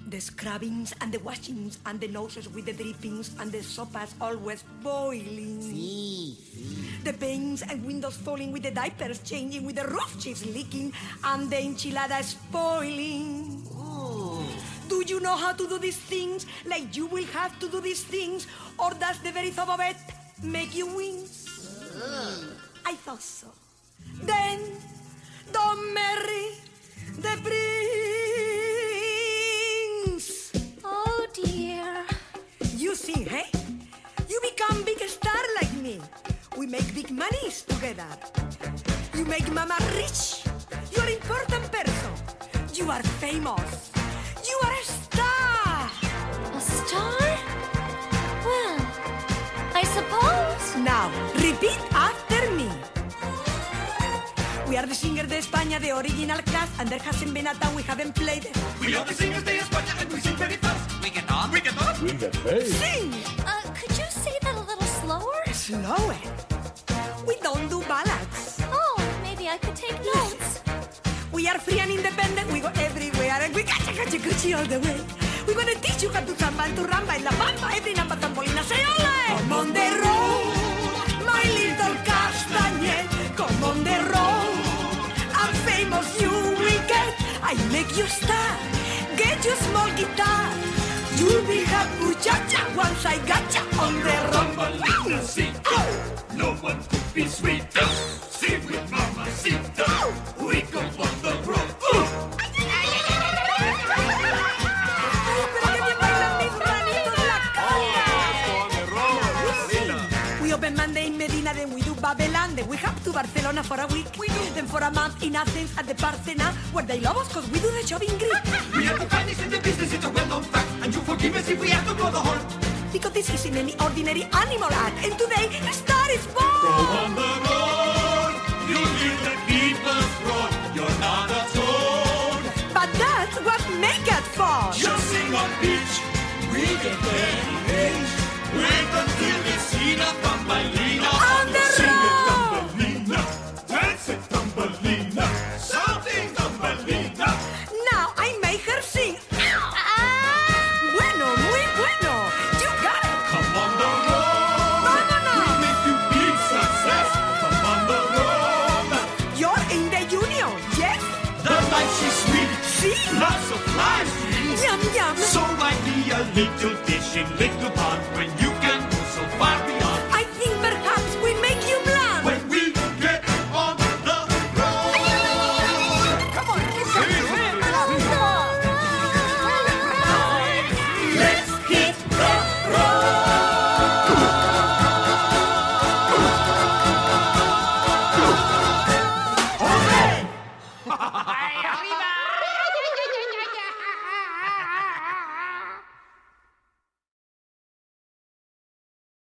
The scrubbings and the washings and the noses with the drippings and the sopas always boiling. Sí, sí. The panes and windows falling with the diapers changing, with the roof chips leaking and the enchilada spoiling. Ooh. Do you know how to do these things? Like you will have to do these things, or does the very thought of it make you wince? I thought so. Then, don't marry the prince. Oh dear. You see, hey? You become big star like me. We make big monies together. You make mama rich. You're important person. You are famous. You are a star. A star? Well, I suppose. Now, repeat after me. We are the singers de España, the original cast, and there hasn't been a time we haven't played it. We are the singers de España and we sing very fast. We get on. We get on. We get paid. Sing! Could you say that a little slower? Slower. We don't do ballads. Oh, maybe I could take notes. We are free and independent, we go everywhere, and we catchy all the way. We're gonna teach you how to samba and to ramba in la bamba, every number tambolina, say ole! Come on the road, my little castañet, come on the road. I'm famous, you will get, I make you star, get you small guitar. You'll be happy, muchacha, once I gotcha on the Mamacita, Sita, no one could be sweeter. Sing with Mamacita, we come on the road. We open Monday in Medina, then we do Babylon, then we hop to Barcelona for a week. Then for a month in Athens at the Parthenon, where they love us cause we do the job in Greek. We are the finest in the business, it's a well-known fact. And you forgive us if we have to blow the horn. Because this isn't any ordinary animal act, and today a star is born. Go on the road, you need the people's road. You're not a toad. But that's what make it for. Just sing on beach, we get paid. Wait until we see the Thumbelina On the Sing road. it Thumbelina, dance it Thumbelina, something Thumbelina. Now I make her sing. Bueno, muy bueno. You got it. Come on the road, Vámonos. we'll make you big success. Come on the road, You're in the union, yes? the life is sweet, See? lots of life. Yum, yum. So I be a little